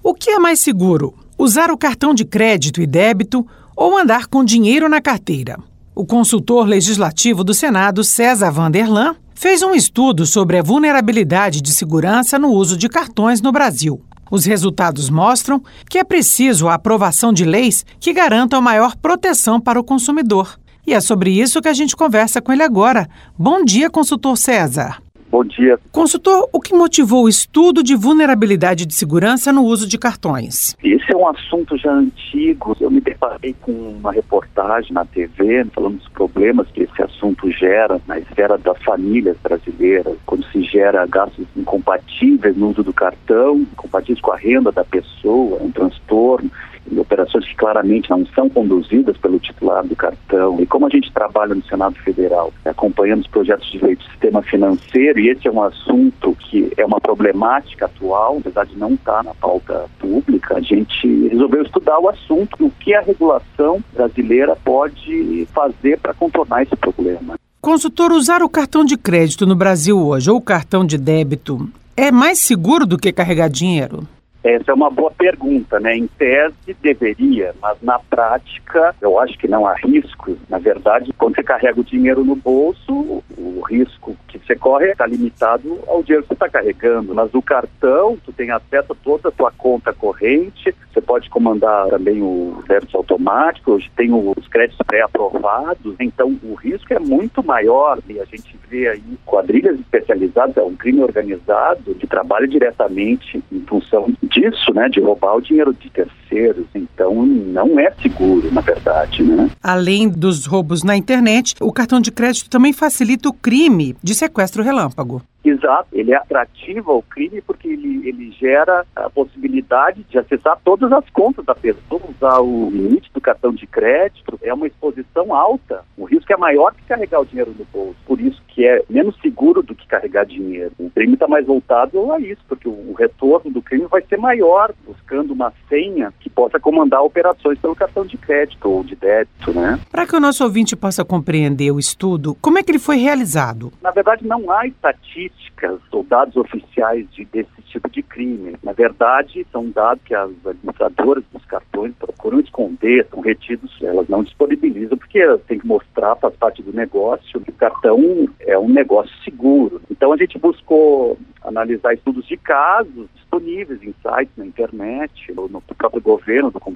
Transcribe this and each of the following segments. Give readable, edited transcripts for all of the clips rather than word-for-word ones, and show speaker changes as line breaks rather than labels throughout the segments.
O que é mais seguro? Usar o cartão de crédito e débito ou andar com dinheiro na carteira? O consultor legislativo do Senado, César Vanderlan, fez um estudo sobre a vulnerabilidade de segurança no uso de cartões no Brasil. Os resultados mostram que é preciso a aprovação de leis que garantam maior proteção para o consumidor. E é sobre isso que a gente conversa com ele agora. Bom dia, consultor César.
Bom dia.
Consultor, o que motivou o estudo de vulnerabilidade de segurança no uso de cartões?
Esse é um assunto já antigo. Eu me deparei com uma reportagem na TV falando dos problemas que esse assunto gera na esfera das famílias brasileiras, quando se gera gastos incompatíveis no uso do cartão, incompatíveis com a renda da pessoa, um transtorno, e operações que claramente não são conduzidas pelo titular do cartão. E como a gente trabalha no Senado Federal, acompanhando os projetos de lei do sistema financeiro, e esse é um assunto que é uma problemática atual, apesar de não estar na pauta pública, a gente resolveu estudar o assunto, o que a regulação brasileira pode fazer para contornar esse problema.
Consultor, usar o cartão de crédito no Brasil hoje ou o cartão de débito é mais seguro do que carregar dinheiro?
Essa é uma boa pergunta, né? Em tese deveria, mas na prática eu acho que não há risco. Na verdade, quando você carrega o dinheiro no bolso, o risco que você corre está limitado ao dinheiro que você está carregando. Mas o cartão, tu tem acesso a toda a tua conta corrente, você pode comandar também o débito automático, hoje tem os créditos pré-aprovados, então o risco é muito maior. E a gente vê aí quadrilhas especializadas, é um crime organizado que trabalha diretamente em função disso, né, de roubar o dinheiro de terceiros. Então, não é seguro, na verdade, né?
Além dos roubos na internet, o cartão de crédito também facilita o crime de sequestro relâmpago.
Exato, ele é atrativo ao crime porque ele gera a possibilidade de acessar todas as contas da pessoa. Usar o limite do cartão de crédito é uma exposição alta. O risco é maior que carregar o dinheiro no bolso. Por isso que é menos seguro do que carregar dinheiro. O crime está mais voltado a isso, porque o retorno do crime vai ser maior, buscando uma senha que possa comandar operações pelo cartão de crédito ou de débito, né?
Para que o nosso ouvinte possa compreender o estudo, como é que ele foi realizado?
Na verdade, não há estatísticas ou dados oficiais desse tipo de crime. Na verdade, são dados que as administradoras dos cartões procuram esconder, são retidos, elas não disponibilizam, porque tem que mostrar, faz parte do negócio, que o cartão é um negócio seguro. Então, a gente buscou analisar estudos de casos disponíveis em sites na internet, no próprio governo, do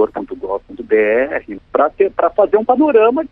consumidor.gov.br, para fazer um panorama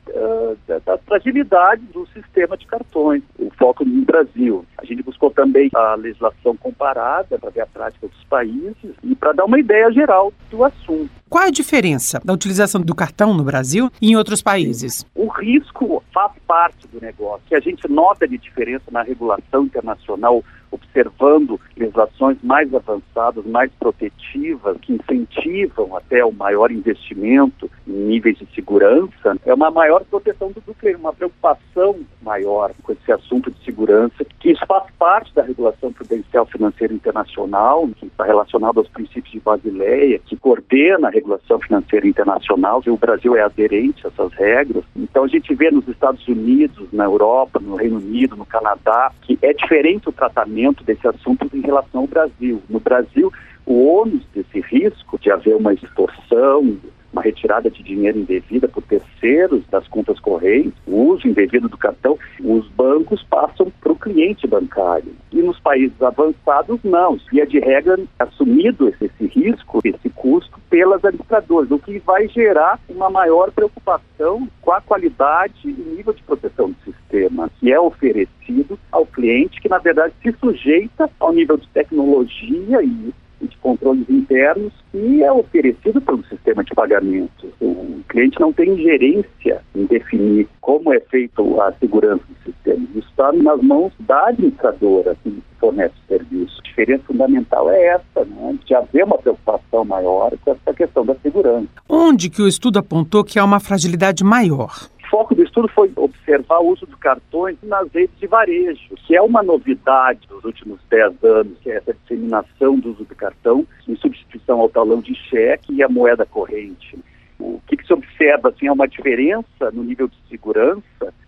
das fragilidades do sistema de cartões, o foco no Brasil. A gente buscou também a legislação comparada para ver a prática dos países e para dar uma ideia geral do assunto.
Qual é a diferença da utilização do cartão no Brasil e em outros países?
O risco faz parte do negócio. Que a gente nota de diferença na regulação internacional, observando legislações mais avançadas, mais protetivas, que incentivam até o maior investimento em níveis de segurança, é uma maior proteção do cliente, uma preocupação maior com esse assunto de segurança, que isso faz parte da regulação prudencial financeira internacional, que está relacionado aos princípios de Basileia, que coordena a regulação financeira internacional, e o Brasil é aderente a essas regras. Então a gente vê nos Estados Unidos, na Europa, no Reino Unido, no Canadá, que é diferente o tratamento desse assunto em relação ao Brasil. No Brasil, o ônus desse risco de haver uma extorsão, uma retirada de dinheiro indevida por terceiros das contas correntes, o uso indevido do cartão, os bancos passam para o cliente bancário. E nos países avançados, não. Via de regra, assumido esse risco, esse custo pelas administradoras, o que vai gerar uma maior preocupação com a qualidade e nível de proteção do sistema, que é oferecido ao cliente, que na verdade se sujeita ao nível de tecnologia e de controles internos que é oferecido pelo sistema de pagamento. O cliente não tem ingerência em definir como é feita a segurança do sistema. Isso está nas mãos da administradora que fornece o serviço. A diferença fundamental é essa, né? De haver uma preocupação maior com essa questão da segurança.
Onde que o estudo apontou que há uma fragilidade maior?
O foco do estudo foi observar o uso de cartões nas redes de varejo, que é uma novidade dos últimos 10 anos, que é essa disseminação do uso do cartão em substituição ao talão de cheque e à moeda corrente. O que se observa assim, é uma diferença no nível de segurança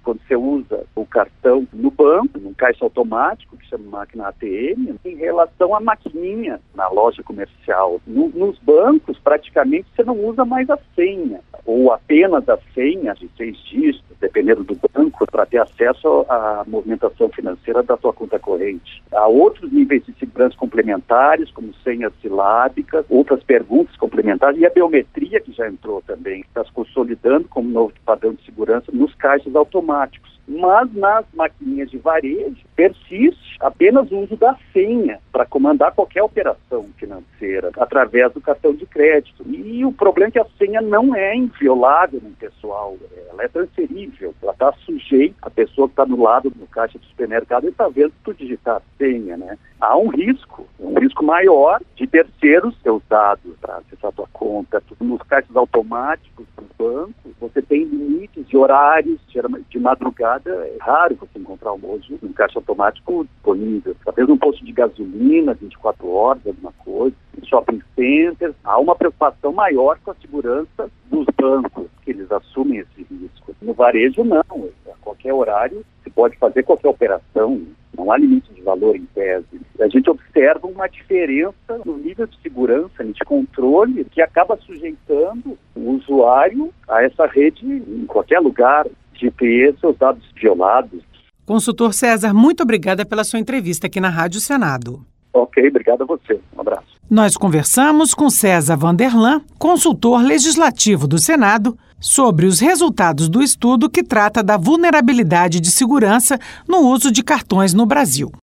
quando você usa o cartão no banco, num caixa automático, que chama máquina ATM, em relação à maquininha na loja comercial. Nos bancos, praticamente, você não usa mais a senha, ou apenas a senha de 6 dígitos, dependendo do banco, para ter acesso à movimentação financeira da sua conta corrente. Há outros níveis de segurança complementares, como senhas silábicas, outras perguntas complementares, e a biometria, que já entrou também, está se consolidando como novo padrão de segurança nos caixas automáticos. Mas nas maquininhas de varejo persiste apenas o uso da senha para comandar qualquer operação financeira através do cartão de crédito. E o problema é que a senha não é inviolável no pessoal, ela é transferível, ela está sujeita, a pessoa que está do lado do caixa do supermercado está vendo que tu digitar a senha, né? Há um risco maior de terceiros seus dados para acessar a tua conta. Nos caixas automáticos do banco, você tem limites de horários, de madrugada, é raro você encontrar hoje um caixa automático disponível. Talvez um posto de gasolina, 24 horas, alguma coisa, em shopping centers. Há uma preocupação maior com a segurança dos bancos, que eles assumem esse risco. No varejo, não. A qualquer horário, se pode fazer qualquer operação. Não há limite de valor em tese. A gente observa uma diferença no nível de segurança, de controle, que acaba sujeitando o usuário a essa rede em qualquer lugar, de ter seus dados violados.
Consultor César, muito obrigada pela sua entrevista aqui na Rádio Senado.
Ok, obrigado a você. Um abraço.
Nós conversamos com César Vanderlan, consultor legislativo do Senado, sobre os resultados do estudo que trata da vulnerabilidade de segurança no uso de cartões no Brasil.